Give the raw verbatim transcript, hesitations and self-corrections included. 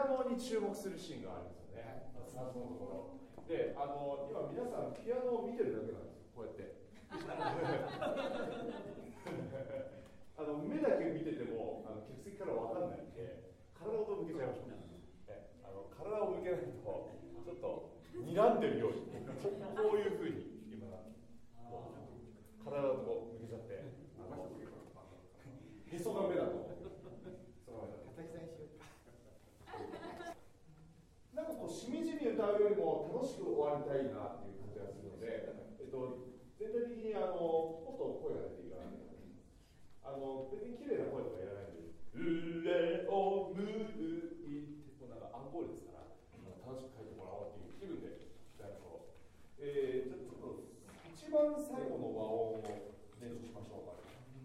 アノに注目するシーンがあるんですよね、スタートのところで。あの今皆さんピアノを見てるだけなんですよ、こうやってあの目だけ見ててもあの客席から分かんないんで、体ごと向けちゃいましょう。えあの体を向けないとちょっと睨んでるようにこういうふうに今体をこう向けちゃって、あのへそが目だと叩き台にしようかなんかこうしみじみ歌うよりも楽しく終わりたいなっていう感じがするので、えっと、全体的にあのもっと声が出ていいかなと思います。あの別に綺麗な声とかいらないんで、上を向いて、もうなんかアンコールですから、楽しく書いてもらおうっていう気分で歌いましょう。えー、じゃあちょっと一番最後の和音を練習しましょうか。